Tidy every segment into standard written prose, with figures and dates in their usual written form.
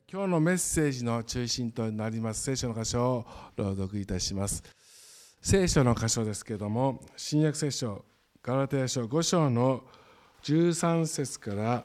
今日のメッセージの中心となります聖書の箇所を朗読いたします。聖書の箇所ですけれども、新約聖書ガラテヤ書5章の13節から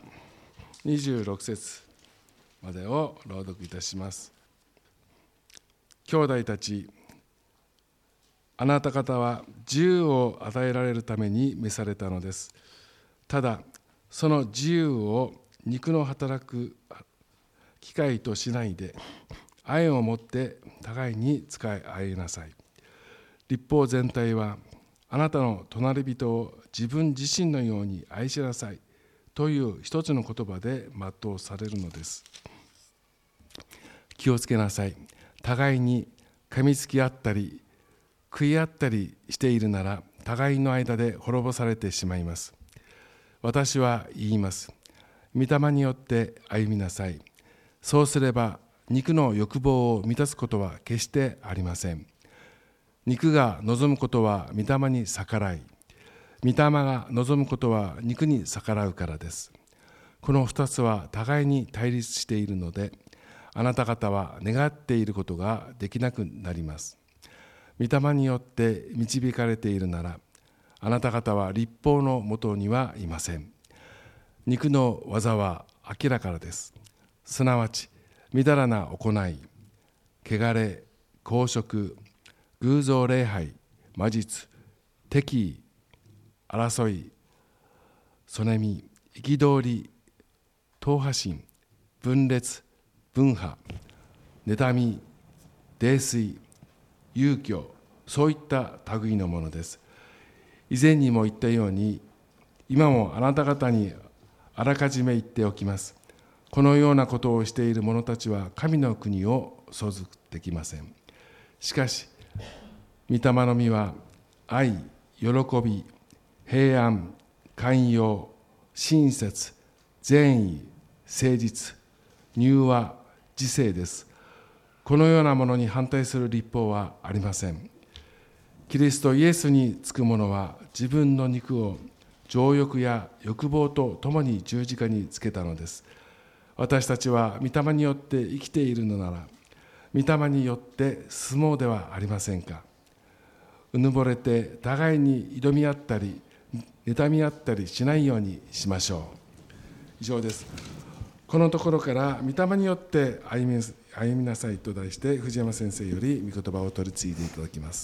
26節までを朗読いたします。兄弟たち、あなた方は自由を与えられるために召されたのです。ただその自由を肉の働く機会としないで、愛をもって互いに使い合いなさい。律法全体は、あなたの隣人を自分自身のように愛しなさいという一つの言葉で全うされるのです。気をつけなさい。互いに噛みつき合ったり食い合ったりしているなら、互いの間で滅ぼされてしまいます。私は言います。御霊によって歩みなさい。そうすれば肉の欲望を満たすことは決してありません。肉が望むことは御霊に逆らい、御霊が望むことは肉に逆らうからです。この二つは互いに対立しているので、あなた方は願っていることができなくなります。御霊によって導かれているなら、あなた方は律法のもとにはいません。肉の技は明らかです。すなわち、みだらな行い、汚れ、公職、偶像礼拝、魔術、敵意、争い、そねみ、憤り、党派心、分裂、分派、妬み、泥酔、遊興、そういった類のものです。以前にも言ったように、今もあなた方にあらかじめ言っておきます。このようなことをしている者たちは神の国を相続できません。しかし、御霊の実は愛、喜び、平安、寛容、親切、善意、誠実、柔和、自制です。このようなものに反対する律法はありません。キリストイエスにつく者は自分の肉を情欲や欲望とともに十字架につけたのです。私たちは御霊によって生きているのなら、御霊によって住もうではありませんか。うぬぼれて互いに挑み合ったり妬み合ったりしないようにしましょう。以上です。このところから御霊によって歩みなさいと題して、藤山先生より御言葉を取り次いでいただきます。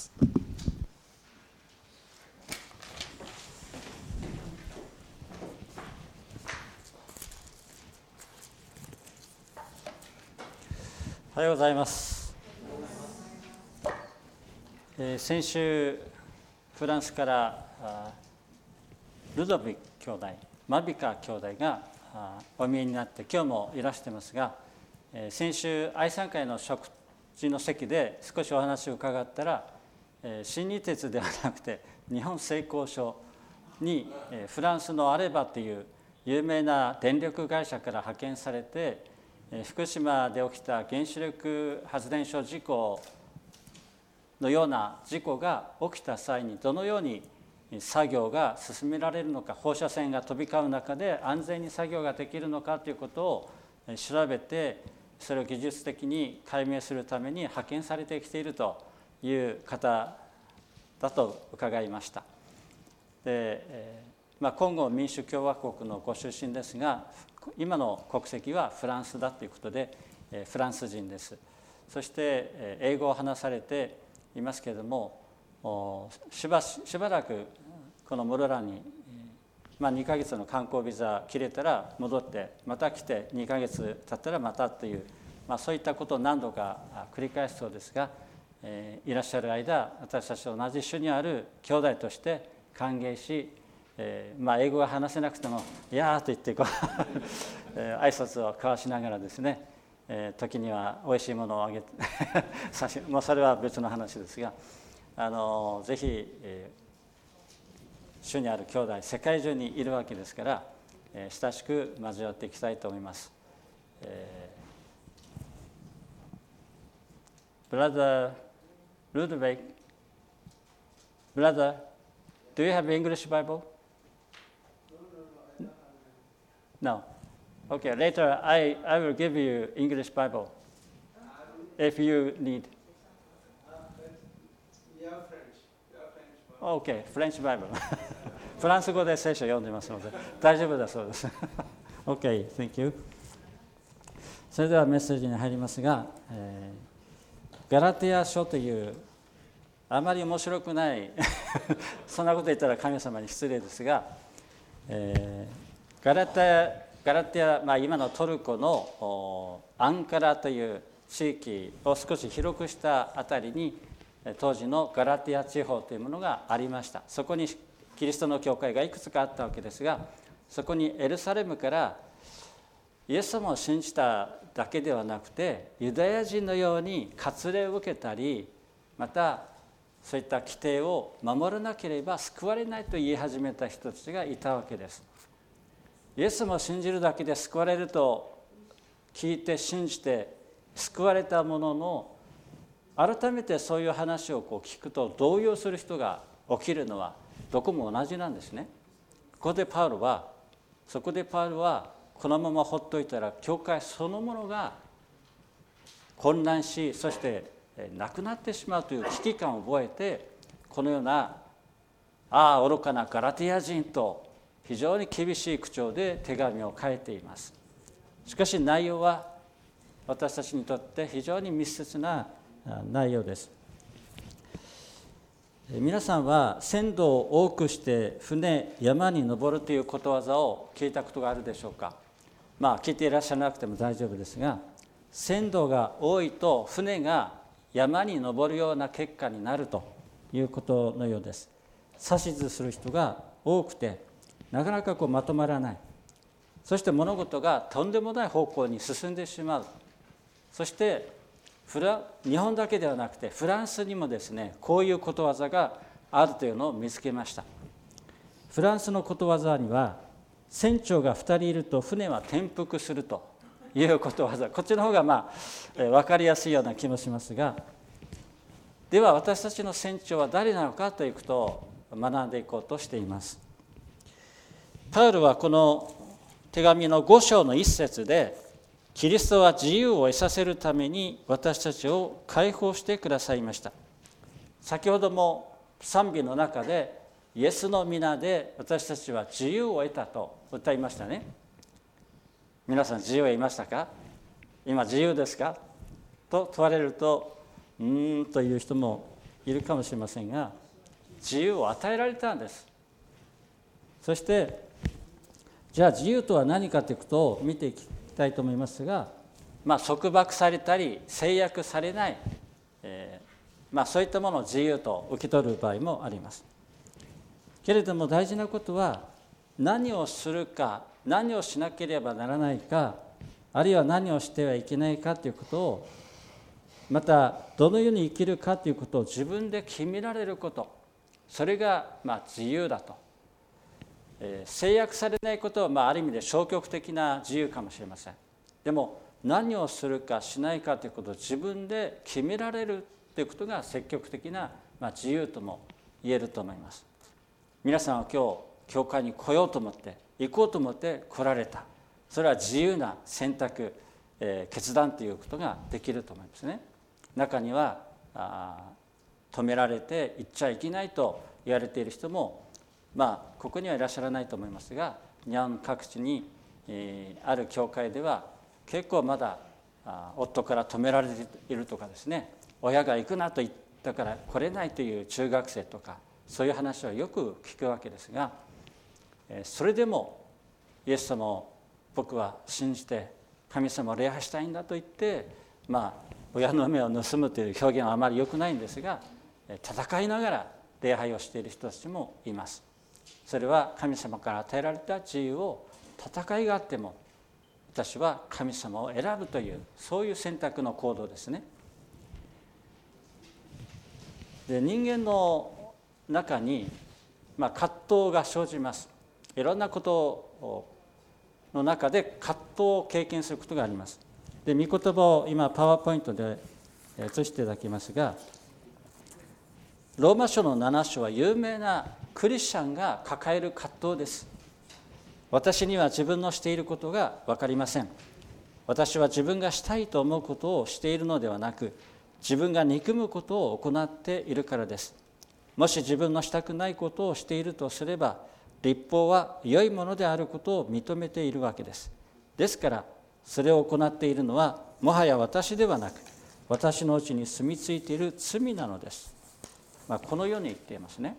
おはようございます。先週フランスからルドビック兄弟、マビカ兄弟がお見えになって、今日もいらしてますが、先週愛産会の食事の席で少しお話を伺ったら、新日鉄ではなくて日本製鋼所にフランスのアレバという有名な電力会社から派遣されて、福島で起きた原子力発電所事故のような事故が起きた際にどのように作業が進められるのか、放射線が飛び交う中で安全に作業ができるのかということを調べて、それを技術的に解明するために派遣されてきているという方だと伺いました。で、コンゴ民主共和国のご出身ですが、今の国籍はフランスだということでフランス人です。そして英語を話されていますけれども、しばらくこのモロラに、2ヶ月の観光ビザ切れたら戻ってまた来て2ヶ月経ったらまたという、そういったことを何度か繰り返すそうですが、いらっしゃる間、私たちと同じ種にある兄弟として歓迎し、英語が話せなくても「いやー」と言って挨拶を交わしながらですね、時にはおいしいものをあげてそれは別の話ですが、ぜひ、主にある兄弟世界中にいるわけですから、親しく交わっていきたいと思います。Brother Ludwig, brother, do you have English Bible? No. Okay, later I will give you English Bible if you need. Okay, French Bible. フランス語で聖書を読んでますので大丈夫だそうです。Okay, thank you. それではメッセージに入りますが、ガラテヤ書というあまり面白くないそんなこと言ったら神様に失礼ですが、ガラテヤ、今のトルコのアンカラという地域を少し広くしたあたりに当時のガラテヤ地方というものがありました。そこにキリストの教会がいくつかあったわけですが、そこにエルサレムからイエス様を信じただけではなくて、ユダヤ人のように割礼を受けたり、またそういった規定を守らなければ救われないと言い始めた人たちがいたわけです。イエス様を信じるだけで救われると聞いて信じて救われたものの、改めてそういう話を聞くと動揺する人が起きるのはどこも同じなんですね。そこでパウロはこのまま放っておいたら教会そのものが混乱し、そしてなくなってしまうという危機感を覚えて、このような愚かなガラテヤ人と非常に厳しい口調で手紙を書いています。しかし内容は私たちにとって非常に密接な内容です。皆さんは船頭を多くして船山に登るということわざを聞いたことがあるでしょうか。聞いていらっしゃらなくても大丈夫ですが、船頭が多いと船が山に登るような結果になるということのようです。指図する人が多くてなかなかまとまらない、そして物事がとんでもない方向に進んでしまう。そして日本だけではなくてフランスにもですね、こういうことわざがあるというのを見つけました。フランスのことわざには、船長が2人いると船は転覆するということわざ、こっちの方が分かりやすいような気もしますが、では私たちの船長は誰なのかということを学んでいこうとしています。パウロはこの手紙の5章の1節で、キリストは自由を得させるために私たちを解放してくださいました。先ほども賛美の中で、イエスの皆で私たちは自由を得たと歌いましたね。皆さん自由を得ましたか？今自由ですか？と問われると、という人もいるかもしれませんが、自由を与えられたんです。そしてじゃあ自由とは何かということを見ていきたいと思いますが、束縛されたり制約されない、そういったものを自由と受け取る場合もあります。けれども大事なことは、何をするか、何をしなければならないか、あるいは何をしてはいけないかということを、またどのように生きるかということを自分で決められること、それが自由だと。制約されないことはある意味で消極的な自由かもしれません。でも何をするかしないかということを自分で決められるということが積極的な自由とも言えると思います。皆さんは今日教会に来ようと思って行こうと思って来られた。それは自由な選択、決断ということができると思いますね。中には止められて行っちゃいけないと言われている人もここにはいらっしゃらないと思いますが、日本各地にある教会では結構まだ夫から止められているとかですね、親が行くなと言ったから来れないという中学生とか、そういう話をよく聞くわけですが、それでもイエス様を僕は信じて神様を礼拝したいんだと言って、親の目を盗むという表現はあまり良くないんですが、戦いながら礼拝をしている人たちもいます。それは神様から与えられた自由を、戦いがあっても私は神様を選ぶという、そういう選択の行動ですね。で、人間の中に葛藤が生じます。いろんなことの中で葛藤を経験することがあります。で、御言葉を今パワーポイントで映していただきますが、ローマ書の7章は有名なクリスチャンが抱える葛藤です。 私には自分のしていることが分かりません。私は自分がしたいと思うことをしているのではなく、自分が憎むことを行っているからです。もし自分のしたくないことをしているとすれば、律法は良いものであることを認めているわけです。ですから、それを行っているのは、もはや私ではなく、私のうちに住み着いている罪なのです。このように言っていますね。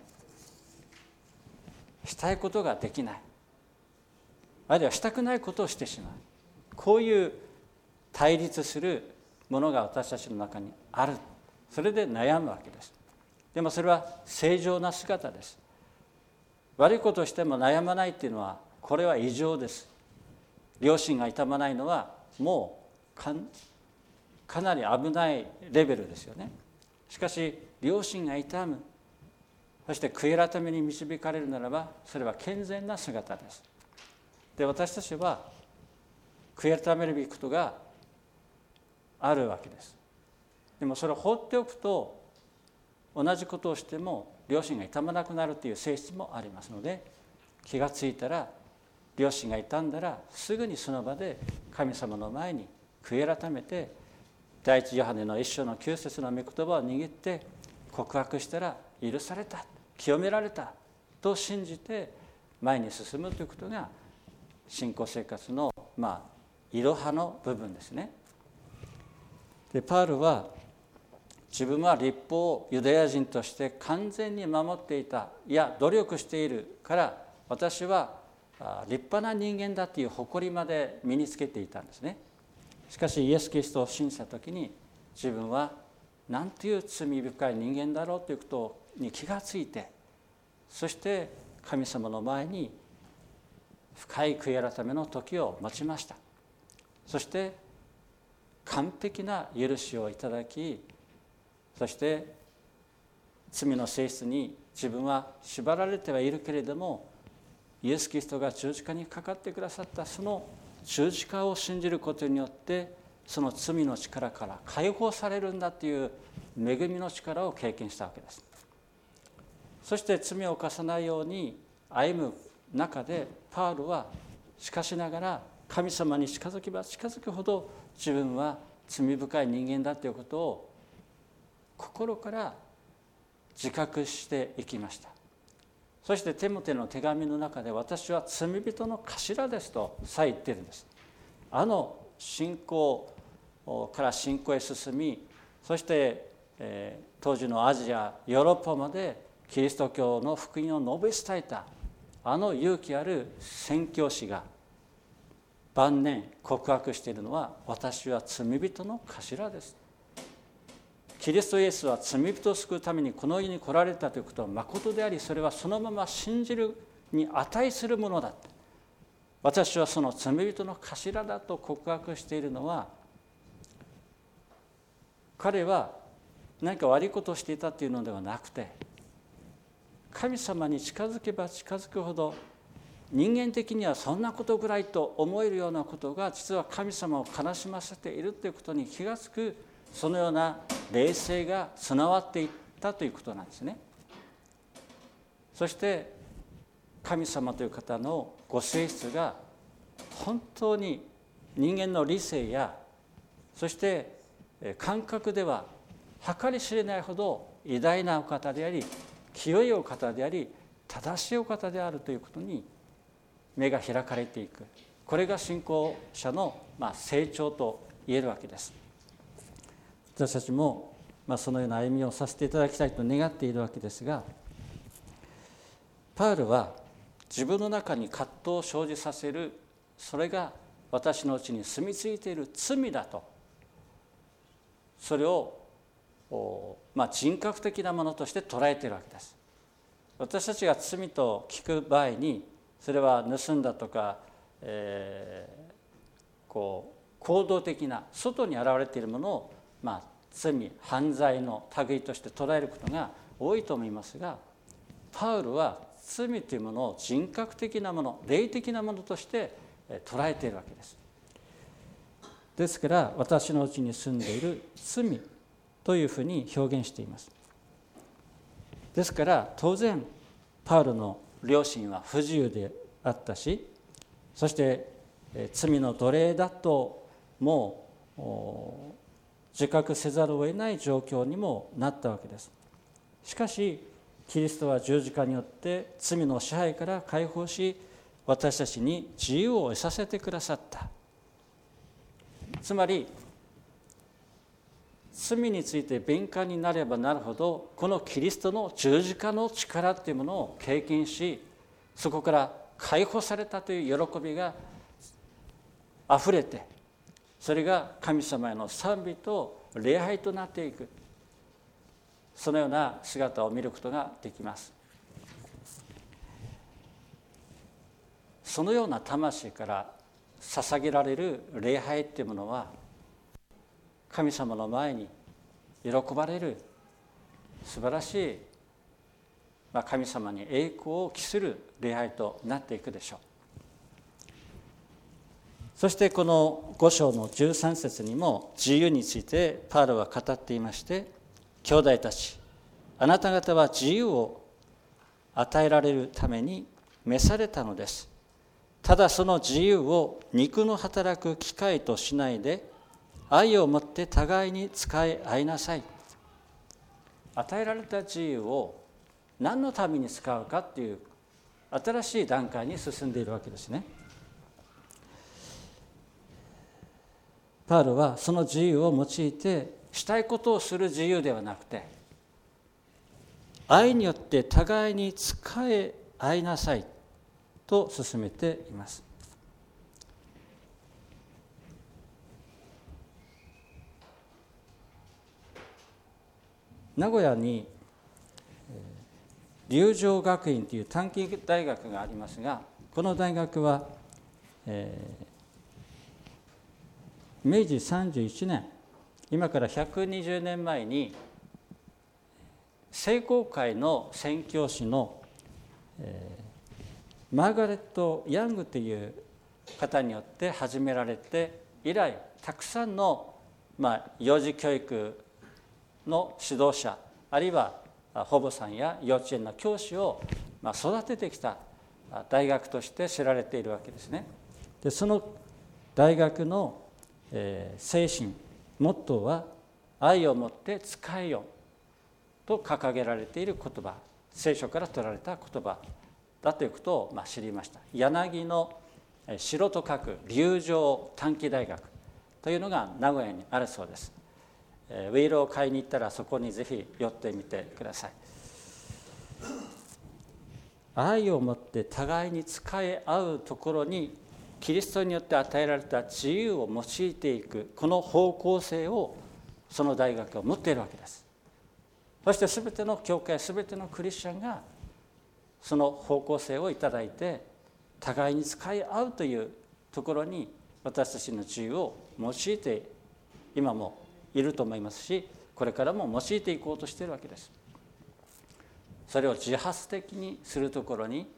したいことができない。あるいはしたくないことをしてしまう。こういう対立するものが私たちの中にある。それで悩むわけです。でもそれは正常な姿です。悪いことをしても悩まないっていうのは、これは異常です。良心が痛まないのはもうかなり危ないレベルですよね。しかし良心が痛む、そして悔い改めに導かれるならば、それは健全な姿です。で、私たちは悔い改めるべきことがあるわけです。でもそれを放っておくと、同じことをしても良心が痛まなくなるという性質もありますので、気がついたら、良心が痛んだら、すぐにその場で神様の前に悔い改めて、第一ヨハネの1章の9節の御言葉を握って告白したら、許された、清められたと信じて前に進むということが信仰生活のいろはの部分ですね。で、パウロは自分は律法をユダヤ人として完全に守っていた、いや努力しているから私は立派な人間だという誇りまで身につけていたんですね。しかしイエス・キリストを信じたときに、自分は何という罪深い人間だろうということに気がついて、そして神様の前に深い悔い改めの時を待ちました。そして完璧な許しをいただき、そして罪の性質に自分は縛られてはいるけれども、イエス・キリストが十字架にかかってくださったその十字架を信じることによって、その罪の力から解放されるんだという恵みの力を経験したわけです。そして罪を犯さないように歩む中で、パウロはしかしながら神様に近づけば近づくほど、自分は罪深い人間だということを心から自覚していきました。そしてテモテの手紙の中で、私は罪人の頭ですとさえ言っているんです。信仰から信仰へ進み、そして、当時のアジアヨーロッパまでキリスト教の福音を述べ伝えた勇気ある宣教師が晩年告白しているのは、私は罪人の頭です。キリストイエスは罪人を救うためにこの世に来られたということは誠であり、それはそのまま信じるに値するものだ。私はその罪人の頭だと告白しているのは、彼は何か悪いことをしていたというのではなくて、神様に近づけば近づくほど、人間的にはそんなことぐらいと思えるようなことが、実は神様を悲しませているということに気がつく、そのような霊性が備わっていったということなんですね。そして神様という方のご性質が本当に人間の理性や、そして感覚では計り知れないほど偉大なお方であり、清いお方であり、正しいお方であるということに目が開かれていく。これが信仰者の成長と言えるわけです。私たちもそのような歩みをさせていただきたいと願っているわけですが、パウロは自分の中に葛藤を生じさせる、それが私のうちに住み着いている罪だと、それを人格的なものとして捉えているわけです。私たちが罪と聞く場合に、それは盗んだとか、行動的な外に現れているものを罪、犯罪の類として捉えることが多いと思いますが、パウロは罪というものを人格的なもの、霊的なものとして捉えているわけです。ですから私のうちに住んでいる罪というふうに表現しています。ですから当然パウロの良心は不自由であったし、 そして罪の奴隷だともう自覚せざるを得ない状況にもなったわけです。しかしキリストは十字架によって罪の支配から解放し、私たちに自由を得させてくださった。つまり罪について敏感になればなるほど、このキリストの十字架の力というものを経験し、そこから解放されたという喜びがあふれて、それが神様への賛美と礼拝となっていく、そのような姿を見ることができます。そのような魂から捧げられる礼拝というものは、神様の前に喜ばれる素晴らしい、神様に栄光を期する礼拝となっていくでしょう。そしてこの5章の13節にも自由についてパウロは語っていまして、兄弟たち、あなた方は自由を与えられるために召されたのです。ただその自由を肉の働く機会としないで、愛をもって互いに使い合いなさい。与えられた自由を何のために使うかっていう新しい段階に進んでいるわけですね。パウロはその自由を用いて、したいことをする自由ではなくて、愛によって互いに使い合いなさいと進めています。名古屋に龍城学院という短期大学がありますが、この大学は、明治31年、今から120年前に聖公会の宣教師の、マーガレット・ヤングという方によって始められて以来、たくさんの、幼児教育の指導者、あるいは保母さんや幼稚園の教師を育ててきた大学として知られているわけですね。でその大学の精神、モットーは愛をもって使えよと掲げられている言葉、聖書から取られた言葉だということを知りました。柳の城と書く龍城短期大学というのが名古屋にあるそうです。ウィールを買いに行ったらそこにぜひ寄ってみてください。愛をもって互いに使い合うところに、キリストによって与えられた自由を用いていく、この方向性をその大学は持っているわけです。そして全ての教会、全てのクリスチャンがその方向性をいただいて、互いに使い合うというところに私たちの自由を用いて今もいると思いますし、これからも用いていこうとしているわけです。それを自発的にするところに、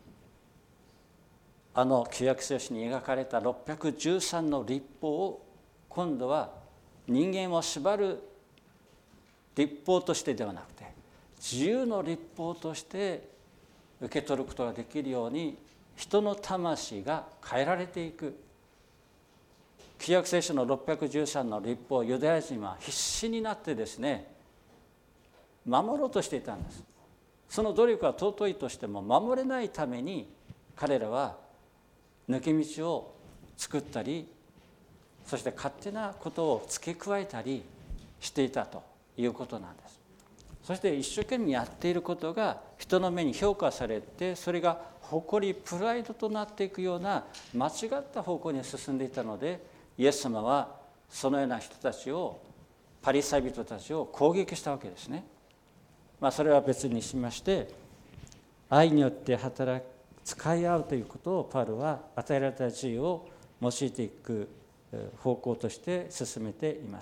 旧約聖書に描かれた613の律法を今度は人間を縛る律法としてではなくて、自由の律法として受け取ることができるように、人の魂が変えられていく。旧約聖書の613の律法をユダヤ人は必死になってですね、守ろうとしていたんです。その努力は尊いとしても守れないために、彼らは抜け道を作ったり、そして勝手なことを付け加えたりしていたということなんです。そして一生懸命やっていることが人の目に評価されて、それが誇りプライドとなっていくような間違った方向に進んでいたので、イエス様はそのような人たちを、パリサイ人たちを攻撃したわけですね。それは別にしまして、愛によって使い合うということをパウロは与えられた自由を用いていく方向として進めています。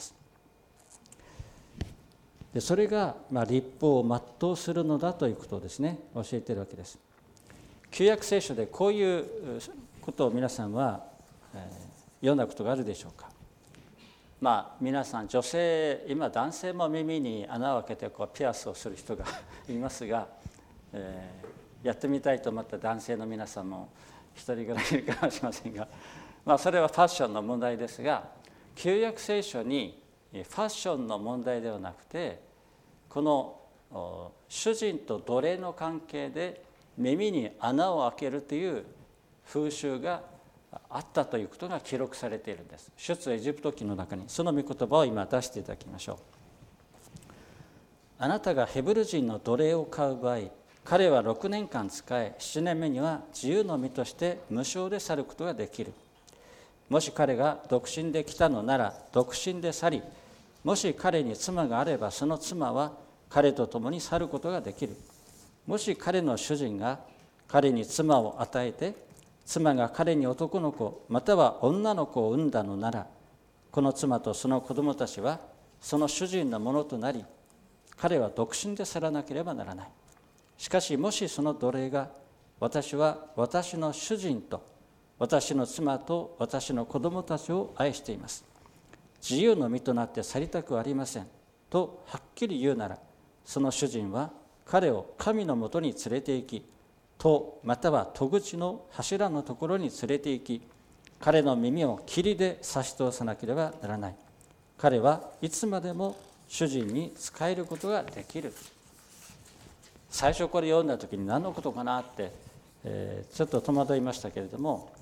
でそれが律法を全うするのだということをですね、教えているわけです。旧約聖書でこういうことを皆さんは読んだことがあるでしょうか。皆さん、女性、今男性も耳に穴を開けてピアスをする人がいますが、やってみたいと思った男性の皆さんも一人ぐらいいるかもしれませんが、それはファッションの問題ですが、旧約聖書にファッションの問題ではなくて、この主人と奴隷の関係で耳に穴を開けるという風習があったということが記録されているんです。出エジプト記の中にその御言葉を今出していただきましょう。あなたがヘブル人の奴隷を買う場合、彼は6年間仕え、7年目には自由の身として無償で去ることができる。もし彼が独身で来たのなら独身で去り、もし彼に妻があればその妻は彼と共に去ることができる。もし彼の主人が彼に妻を与えて、妻が彼に男の子または女の子を産んだのなら、この妻とその子供たちはその主人のものとなり、彼は独身で去らなければならない。しかしもしその奴隷が、私は私の主人と私の妻と私の子供たちを愛しています、自由の身となって去りたくありませんとはっきり言うなら、その主人は彼を神のもとに連れて行き、戸または戸口の柱のところに連れて行き、彼の耳を霧で差し通さなければならない。彼はいつまでも主人に仕えることができる。最初これ読んだ時に何のことかなって、ちょっと戸惑いましたけれども、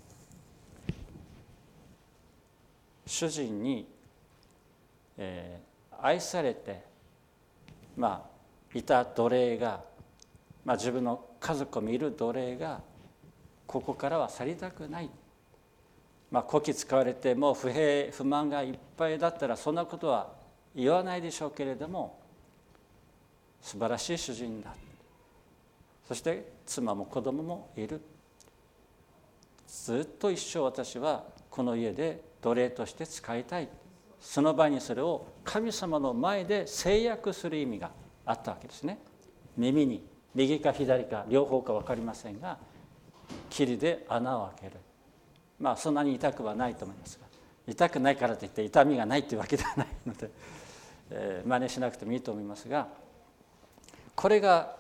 主人に、愛されて、いた奴隷が、自分の家族もいる奴隷がここからは去りたくない、こき使われてもう不平不満がいっぱいだったらそんなことは言わないでしょうけれども、素晴らしい主人だ、そして妻も子供もいる、ずっと一生私はこの家で奴隷として使いたい、その場にそれを神様の前で制約する意味があったわけですね。耳に右か左か両方か分かりませんが、霧で穴を開ける。そんなに痛くはないと思いますが、痛くないからといって痛みがないというわけではないので、真似しなくてもいいと思いますが、これが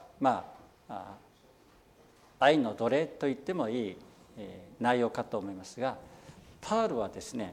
愛の奴隷と言ってもいい内容かと思いますが、パウロはですね、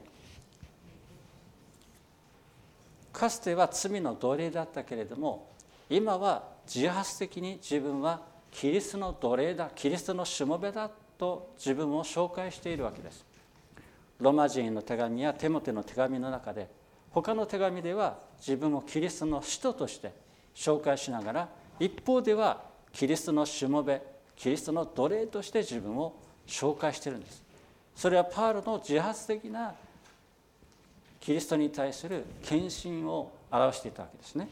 かつては罪の奴隷だったけれども、今は自発的に自分はキリストの奴隷だ、キリストのしもべだと自分を紹介しているわけです。ローマ人への手紙やテモテの手紙の中で、他の手紙では自分をキリストの使徒として紹介しながら、一方ではキリストのしもべ、キリストの奴隷として自分を紹介しているんです。それはパウロの自発的なキリストに対する献身を表していたわけですね。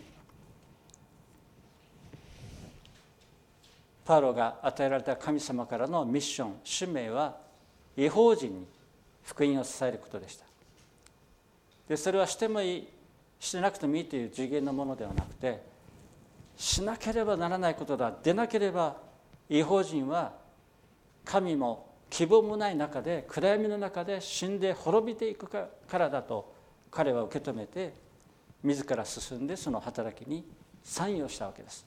パウロが与えられた神様からのミッション、使命は異邦人に福音を伝えることでした。でそれはしてもいい、してなくてもいいという次元のものではなくて、しなければならないことだ、でなければ異邦人は神も希望もない中で、暗闇の中で死んで滅びていくからだと彼は受け止めて、自ら進んでその働きに参与したわけです。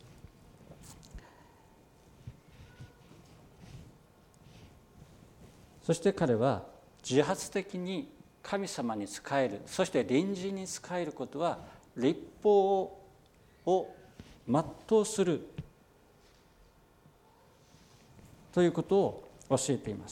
そして彼は自発的に神様に仕える、そして隣人に仕えることは律法を全うするということを教えています。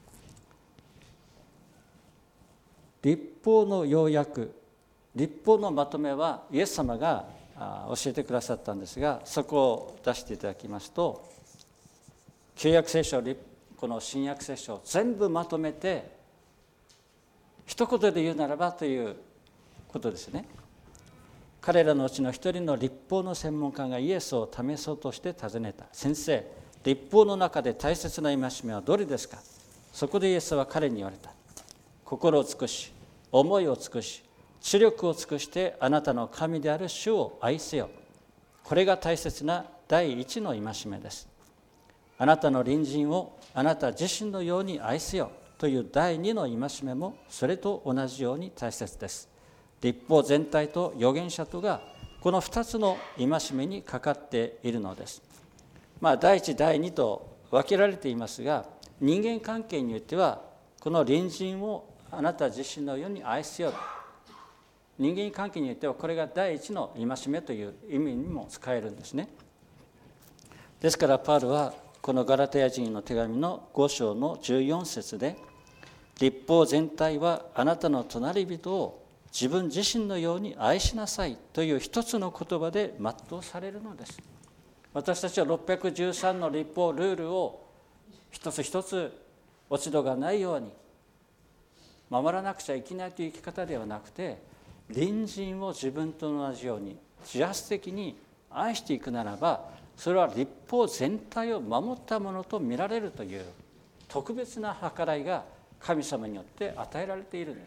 律法の要約、律法のまとめはイエス様が教えてくださったんですが、そこを出していただきますと、旧約聖書、この新約聖書を全部まとめて一言で言うならばということですね。彼らのうちの一人の律法の専門家がイエスを試そうとして尋ねた。先生、律法の中で大切な戒めはどれですか？そこでイエスは彼に言われた。心を尽くし、思いを尽くし、知力を尽くしてあなたの神である主を愛せよ。これが大切な第一の戒めです。あなたの隣人をあなた自身のように愛せよという第二の戒めもそれと同じように大切です。律法全体と預言者とがこの2つの戒めにかかっているのです。第一第二と分けられていますが、 人間関係においてはこの隣人をあなた自身のように愛せよ。人間関係においてはこれが第一の戒めという意味にも使えるんですね。ですからパウロはこのガラテヤ人の手紙の5章の14節で、律法全体はあなたの隣人を自分自身のように愛しなさいという一つの言葉で全うされるのです。私たちは613の律法ルールを一つ一つ落ち度がないように守らなくちゃいけないという生き方ではなくて、隣人を自分と同じように自発的に愛していくならば、それは律法全体を守ったものと見られるという特別な計らいが神様によって与えられているんです。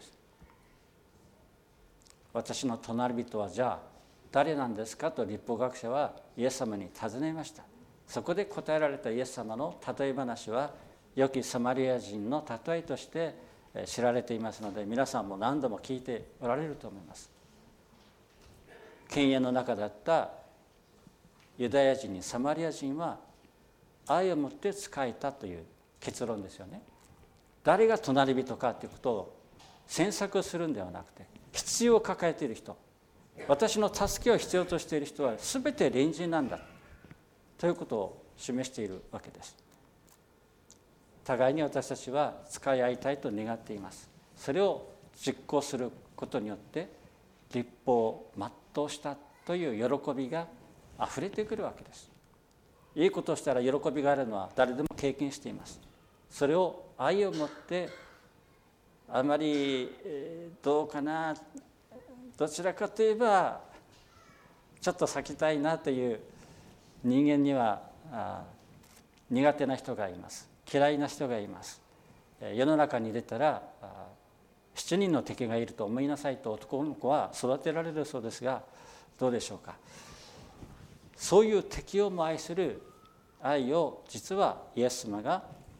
私の隣人はじゃあ誰なんですかと律法学者はイエス様に尋ねました。そこで答えられたイエス様の例え話は良きサマリア人の例えとして知られていますので、皆さんも何度も聞いておられると思います。犬猿の中だったユダヤ人にサマリア人は愛を持って仕えたという結論ですよね。誰が隣人かということを詮索するんではなくて、必要を抱えている人、私の助けを必要としている人は全て隣人なんだということを示しているわけです。互いに私たちは使い合いたいと願っています。それを実行することによって律法を全うしたという喜びがあふれてくるわけです。いいことをしたら喜びがあるのは誰でも経験しています。それを愛を持って、あまりどうかな、どちらかといえばちょっと避けたいなという人間には苦手な人がいます。嫌いな人がいます。世の中に出たら7人の敵がいると思いなさいと男の子は育てられるそうですが、どうでしょうか。そういう敵をも愛する愛を実はイエス様が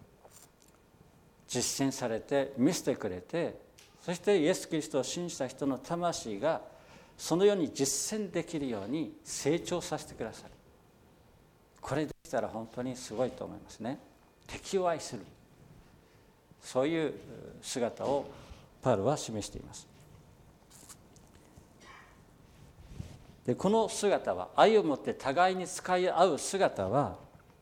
実践されて見せてくれて、そしてイエス・キリストを信じた人の魂がそのように実践できるように成長させてくださる。これできたら本当にすごいと思いますね。敵を愛する、そういう姿をパウロは示しています。でこの姿は、愛を持って互いに使い合う姿は、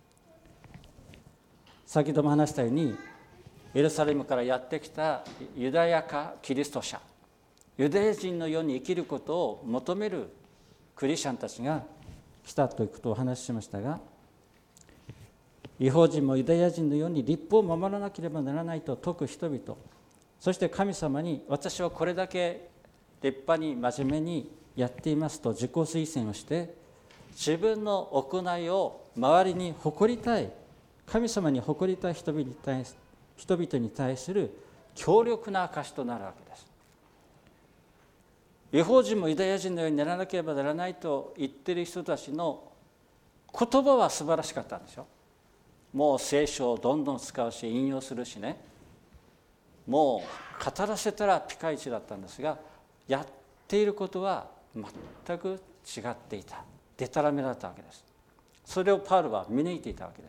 先ほども話したようにエルサレムからやってきたユダヤ化キリスト者、ユダヤ人のように生きることを求めるクリスチャンたちが来たということをお話ししましたが、異邦人もユダヤ人のように律法を守らなければならないと説く人々、そして神様に私はこれだけ立派に真面目にやっていますと自己推薦をして、自分の行いを周りに誇りたい、神様に誇りたい人々に対する強力な証となるわけです。異邦人もユダヤ人のようにならなければならないと言っている人たちの言葉は素晴らしかったんですよ。もう聖書をどんどん使うし引用するしね、もう語らせたらピカイチだったんですが、やっていることは全く違っていた、でたらめだったわけです。それをパウロは見抜いていたわけです。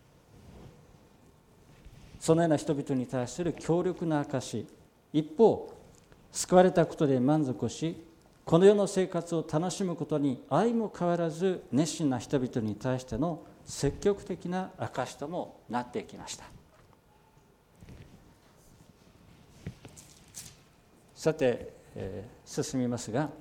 そのような人々に対する強力な証。一方、救われたことで満足し、この世の生活を楽しむことに相も変わらず熱心な人々に対しての積極的な証ともなっていきました。さて、進みますが、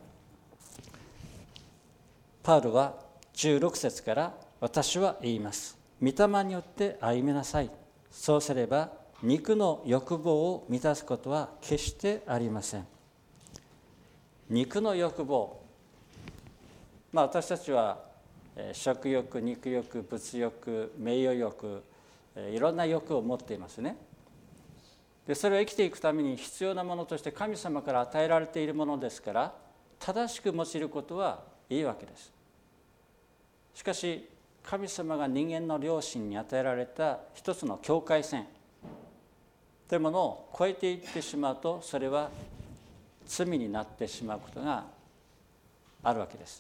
パウロは16節から私は言います。御霊によって歩みなさい。そうすれば肉の欲望を満たすことは決してありません。肉の欲望、私たちは食欲、肉欲、物欲、名誉欲、いろんな欲を持っていますね。でそれは生きていくために必要なものとして神様から与えられているものですから、正しく用いることはいいわけです。しかし神様が人間の良心に与えられた一つの境界線というものを超えていってしまうと、それは罪になってしまうことがあるわけです。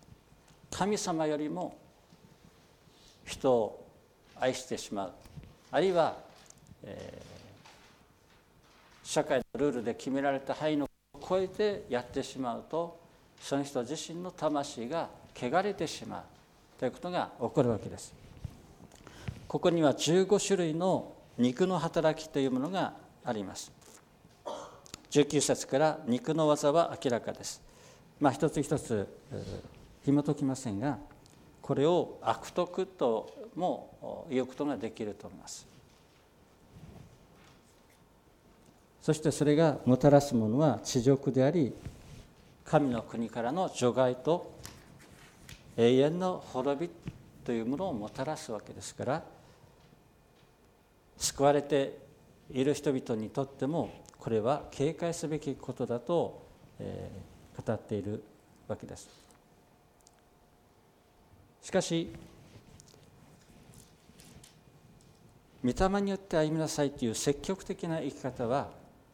神様よりも人を愛してしまう、 あるいは、社会のルールで決められた範囲を超えてやってしまうと、その人自身の魂が汚れてしまうということが起こるわけです。ここには15種類の肉の働きというものがあります。19節から肉の技は明らかです。一つ一つ紐解きませんが、これを悪徳とも言うことができると思います。そしてそれがもたらすものは恥辱であり、神の国からの除外と永遠の滅びというものをもたらすわけですから、救われている人々にとってもこれは警戒すべきことだと語っているわけです。しかし、御霊によって歩みなさいという積極的な生き方は、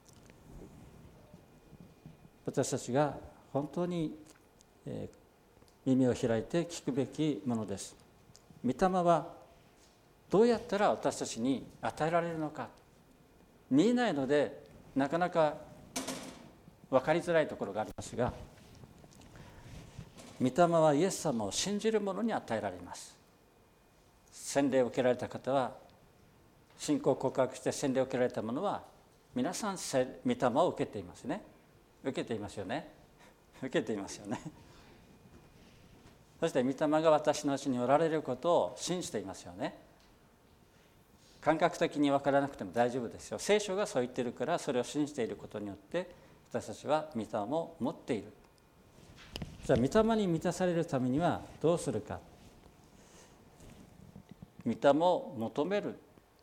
私たちが本当に耳を開いて聞くべきものです。御霊はどうやったら私たちに与えられるのか、見えないのでなかなか分かりづらいところがありますが、御霊はイエス様を信じる者に与えられます。洗礼を受けられた方は、信仰を告白して洗礼を受けられた者は皆さん御霊を受けていますね。受けていますよね。受けていますよね。そして御霊が私のうちにおられることを信じていますよね。感覚的に分からなくても大丈夫ですよ。聖書がそう言っているから、それを信じていることによって私たちは御霊を持っている。じゃあ御霊に満たされるためにはどうするか。御霊を求める。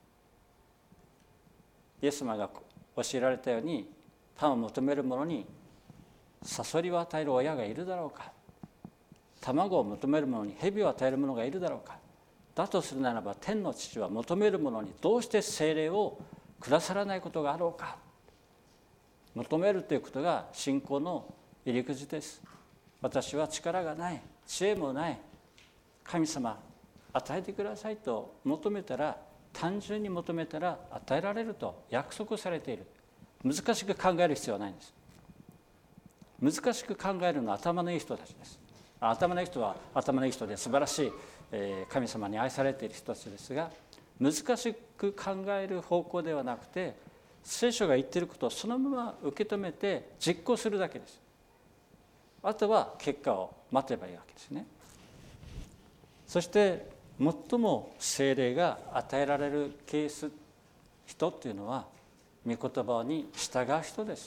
イエス様が教えられたように、パンを求める者にサソリを与える親がいるだろうか。卵を求める者に蛇を与える者がいるだろうか。だとするならば、天の父は求める者にどうして聖霊をくださらないことがあろうか。求めるということが信仰の入り口です。私は力がない、知恵もない、神様与えてくださいと求めたら、単純に求めたら与えられると約束されている。難しく考える必要はないんです。難しく考えるのは頭のいい人たちです。頭のいい人は頭のいい人で素晴らしい神様に愛されている人たちですが、難しく考える方向ではなくて、聖書が言っていることをそのまま受け止めて実行するだけです。あとは結果を待てばいいわけですね。そして最も聖霊が与えられるケース、人っていうのは御言葉に従う人です。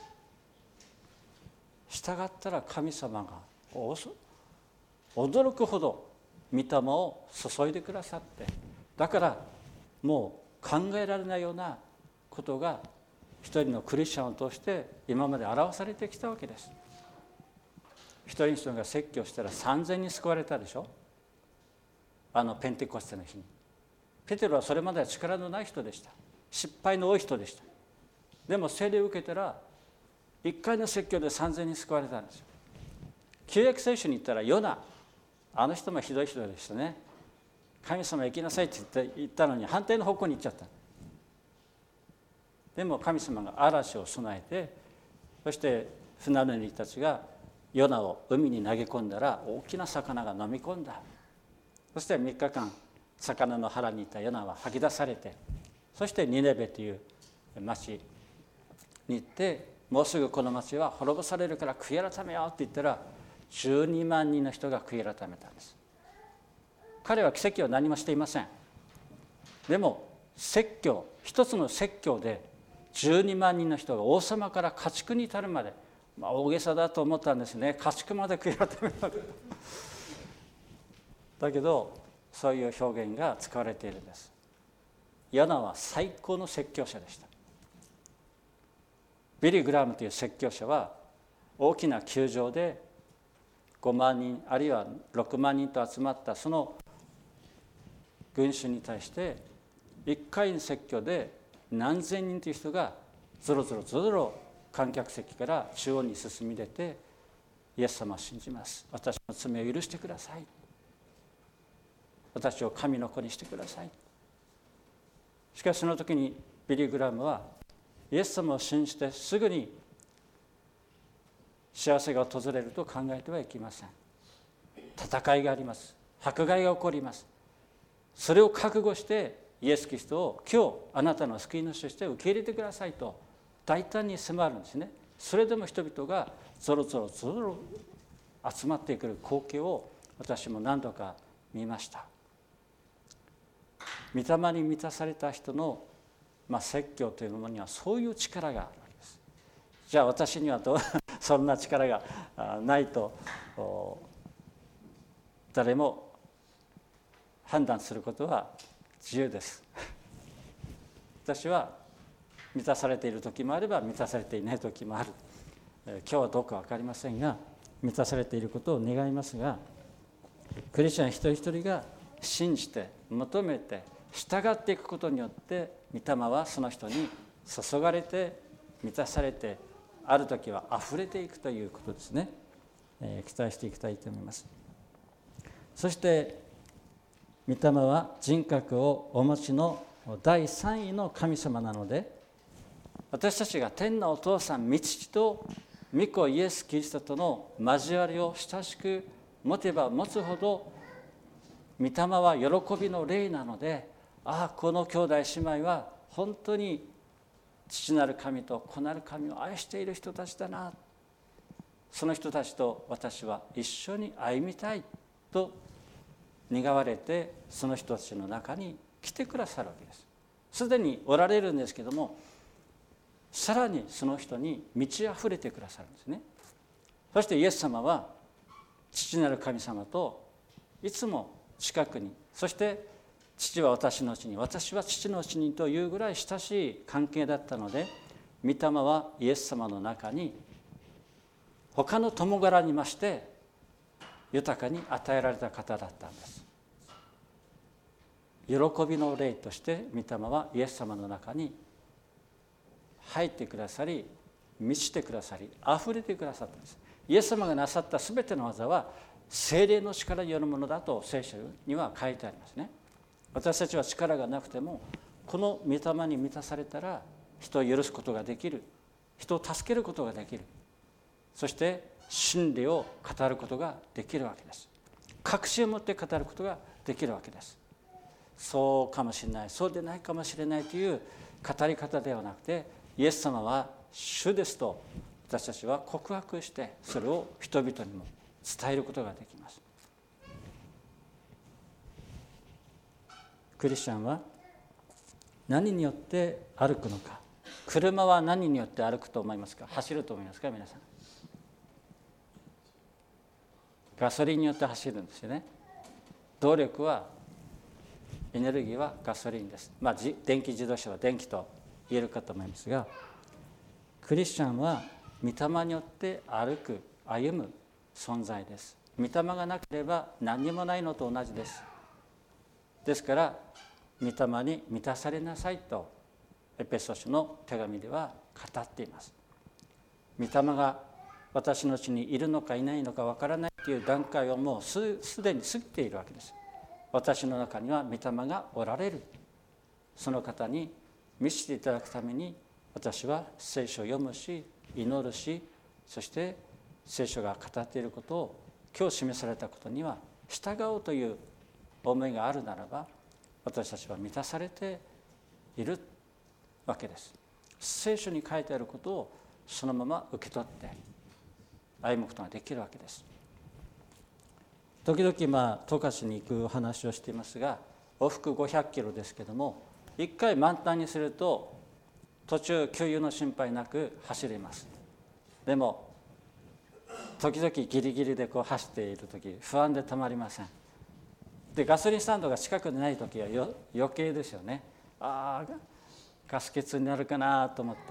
従ったら神様が驚くほど御霊を注いでくださって、だからもう考えられないようなことが一人のクリスチャンを通して今まで表されてきたわけです。一人の人が説教したら3000人救われたでしょ。ペンテコステの日に。ペテロはそれまでは力のない人でした。失敗の多い人でした。でも聖霊を受けたら1回の説教で3000人救われたんですよ。旧約聖書に言ったらヨナ、あの人もひどい人でしたね。神様行きなさいって言ったのに反対の方向に行っちゃった。でも神様が嵐を備えて、そして船乗りたちがヨナを海に投げ込んだら大きな魚が飲み込んだ。そして3日間魚の腹にいたヨナは吐き出されて、そしてニネベという町に行って、もうすぐこの町は滅ぼされるから悔い改めようって言ったら12万人の人が悔い改めたんです。彼は奇跡を何もしていません。でも説教、一つの説教で12万人の人が王様から家畜に至るまで、大げさだと思ったんですね。家畜まで悔い改めただけどそういう表現が使われているんです。ヨナは最高の説教者でした。ビリー・グラムという説教者は大きな球場で5万人あるいは6万人と集まったその群衆に対して1回の説教で何千人という人がぞろぞろぞろぞろ観客席から中央に進み出て、イエス様を信じます、私の罪を許してください、私を神の子にしてください、 しかしその時にビリー・グラムはイエス様を信じてすぐに幸せが訪れると考えてはいけません。戦いがあります。迫害が起こります。それを覚悟してイエス・キリストを今日あなたの救い主として受け入れてくださいと大胆に迫るんですね。それでも人々がぞろぞろ集まってくる光景を私も何度か見ました。御霊に満たされた人の説教というものにはそういう力があるわけです。じゃあ私にはそんな力がないと誰も判断することは自由です。私は満たされている時もあれば満たされていない時もある。今日はどうか分かりませんが、満たされていることを願いますが、クリスチャン一人一人が信じて求めて従っていくことによって御霊はその人に注がれて満たされて、ある時はあふれていくということですね。期待していきたいと思います。そして御霊は人格をお持ちの第三位の神様なので、私たちが天のお父さん御父と御子イエス・キリストとの交わりを親しく持てば持つほど、御霊は喜びの霊なので、この兄弟姉妹は本当に父なる神と子なる神を愛している人たちだな、その人たちと私は一緒に歩みたいと願われて、その人たちの中に来てくださるわけです。すでにおられるんですけども、さらにその人に満ち溢れてくださるんですね。そしてイエス様は父なる神様といつも近くに、そして父は私のうちに、私は父のうちにというぐらい親しい関係だったので、御霊はイエス様の中に他の友柄に増して豊かに与えられた方だったんです。喜びの霊として御霊はイエス様の中に入ってくださり、満ちてくださり、あふれてくださったんです。イエス様がなさったすべての技は聖霊の力によるものだと聖書には書いてありますね。私たちは力がなくても、この御霊に満たされたら人を許すことができる、人を助けることができる、そして真理を語ることができるわけです。確信を持って語ることができるわけです。そうかもしれない、そうでないかもしれないという語り方ではなくて、イエス様は主ですと私たちは告白して、それを人々にも伝えることができます。クリスチャンは何によって歩くのか。車は何によって歩くと思いますか？走ると思いますか？皆さん、ガソリンによって走るんですよね。動力は、エネルギーはガソリンです。電気自動車は電気と言えるかと思いますが、クリスチャンは御霊によって歩く、歩む存在です。御霊がなければ何にもないのと同じです。ですから御霊に満たされなさいとエペソ書の手紙では語っています。御霊が私のうちにいるのかいないのかわからないという段階をもうすでに過ぎているわけです。私の中には御霊がおられる。その方に満ちていただくために、私は聖書を読むし、祈るし、そして聖書が語っていることを今日示されたことには従おうという思いがあるならば、私たちは満たされているわけです。聖書に書いてあることをそのまま受け取って歩むことができるわけです。時々十勝に行く話をしていますが、往復500キロですけども、1回満タンにすると途中給油の心配なく走れます。でも時々ギリギリで走っている時、不安でたまりません。でガソリンスタンドが近くでない時は余計ですよね。ガス欠になるかなと思って、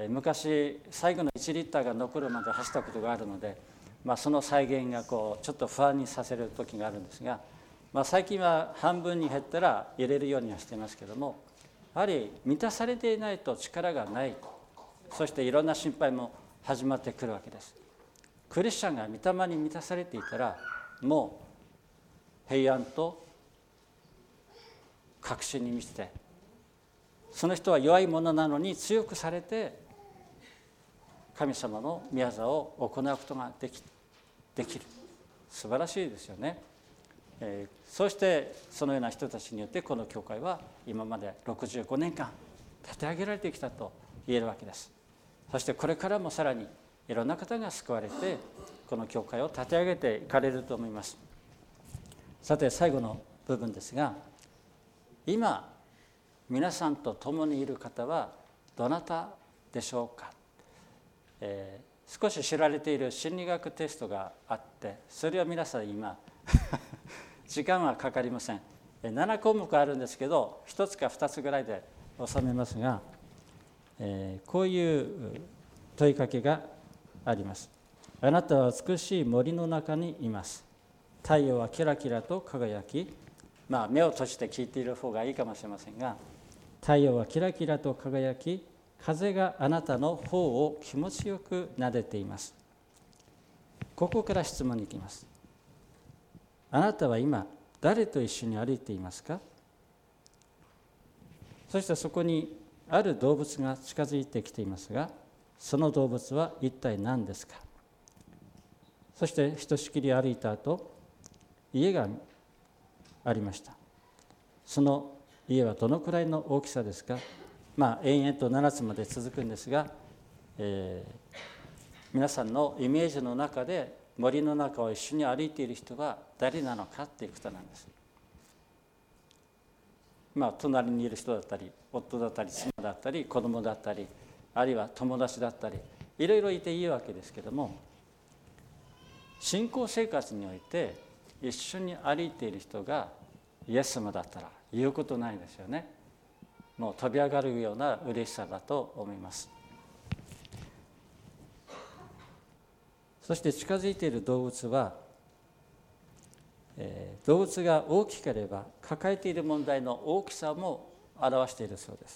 昔最後の1リッターが残るまで走ったことがあるので、その再現がちょっと不安にさせる時があるんですが、最近は半分に減ったら入れるようにはしていますけども、やはり満たされていないと力がない、そしていろんな心配も始まってくるわけです。クリスチャンが御霊に満たされていたら、もう平安と確信に満ちてその人は弱いものなのに強くされて神様の御業を行うことができる。素晴らしいですよね。そしてそのような人たちによってこの教会は今まで65年間立て上げられてきたと言えるわけです。そしてこれからもさらにいろんな方が救われてこの教会を立て上げていかれると思います。さて最後の部分ですが、今皆さんと共にいる方はどなたでしょうか。少し知られている心理学テストがあって、それは皆さん今時間はかかりません。7項目あるんですけど、1つか2つぐらいで収めますが、こういう問いかけがあります。あなたは美しい森の中にいます。太陽はキラキラと輝き、目を閉じて聞いている方がいいかもしれませんが、太陽はキラキラと輝き、風があなたの方を気持ちよく撫でています。ここから質問に行きます。あなたは今誰と一緒に歩いていますか。そしてそこにある動物が近づいてきていますが、その動物は一体何ですか。そしてひとしきり歩いた後、家がありました。その家はどのくらいの大きさですか。延々と7つまで続くんですが、皆さんのイメージの中で森の中を一緒に歩いている人は誰なのかっていうことなんです。隣にいる人だったり、夫だったり、妻だったり、子供だったり、あるいは友達だったり、いろいろいていいわけですけども、信仰生活において一緒に歩いている人がイエス様だったら言うことないですよね。もう飛び上がるような嬉しさだと思います。そして近づいている動物は、動物が大きければ抱えている問題の大きさも表しているそうです。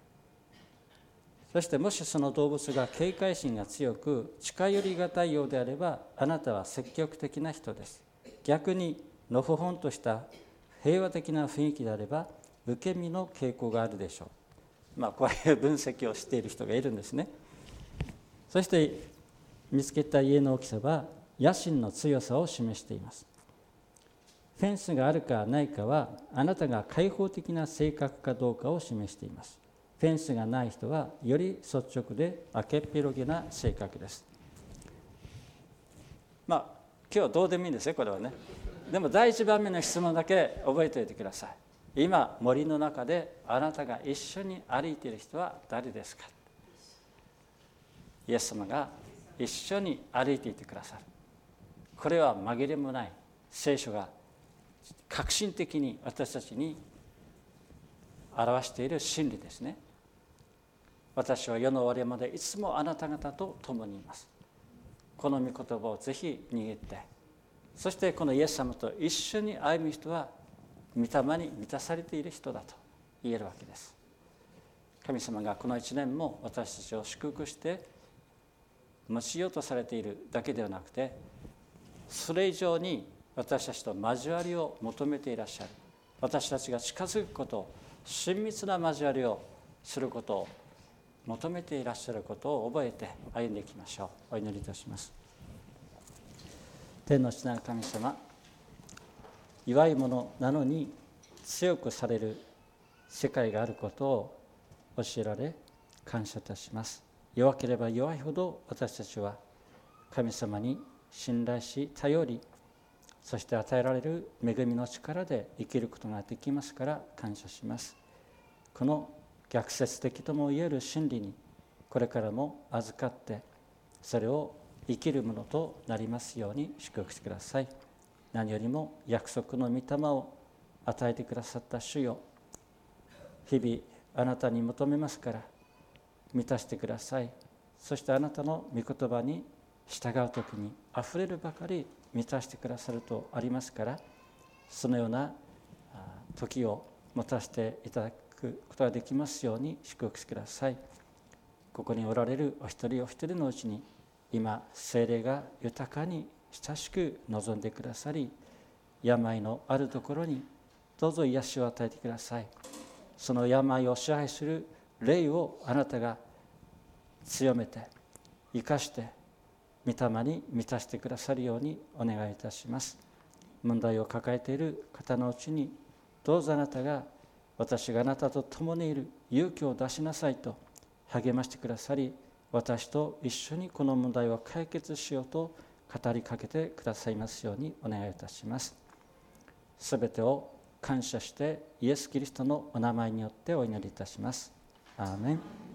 そしてもしその動物が警戒心が強く近寄りがたいようであれば、あなたは積極的な人です。逆にのほほんとした平和的な雰囲気であれば受け身の傾向があるでしょう。こういう分析をしている人がいるんですね。そして見つけた家の大きさは野心の強さを示しています。フェンスがあるかないかはあなたが開放的な性格かどうかを示しています。フェンスがない人はより率直で明けっぴろげな性格です。今日はどうでもいいんですよ、これはね。でも第一番目の質問だけ覚えておいてください。今森の中であなたが一緒に歩いている人は誰ですか。イエス様が一緒に歩いていてくださる。これは紛れもない聖書が革新的に私たちに表している真理ですね。私は世の終わりまでいつもあなた方と共にいます。この御言葉をぜひ握って、そしてこのイエス様と一緒に歩む人は御霊に満たされている人だと言えるわけです。神様がこの一年も私たちを祝福して用いようとされているだけではなくて、それ以上に私たちと交わりを求めていらっしゃる。私たちが近づくこと、親密な交わりをすることを求めていらっしゃることを覚えて歩んでいきましょう。お祈りいたします。天の父なる神様、弱いものなのに強くされる世界があることを教えられ感謝いたします。弱ければ弱いほど私たちは神様に信頼し頼り、そして与えられる恵みの力で生きることができますから感謝します。この逆説的ともいえる真理にこれからも預かって、それを生きるものとなりますように祝福してください。何よりも約束の御霊を与えてくださった主よ、日々あなたに求めますから満たしてください。そしてあなたの御言葉に従うときにあふれるばかり満たしてくださるとありますから、そのような時を持たせていただくことができますように祝福してください。ここにおられるお一人お一人のうちに今聖霊が豊かに親しく望んでくださり、病のあるところにどうぞ癒しを与えてください。 その病を支配する霊をあなたが強めて生かして御霊に満たしてくださるようにお願いいたします。問題を抱えている方のうちにどうぞあなたが私があなたと共にいる勇気を出しなさいと励ましてくださり、私と一緒にこの問題を解決しようと語りかけてくださいますようにお願いいたします。すべてを感謝してイエス・キリストのお名前によってお祈りいたします。アーメン。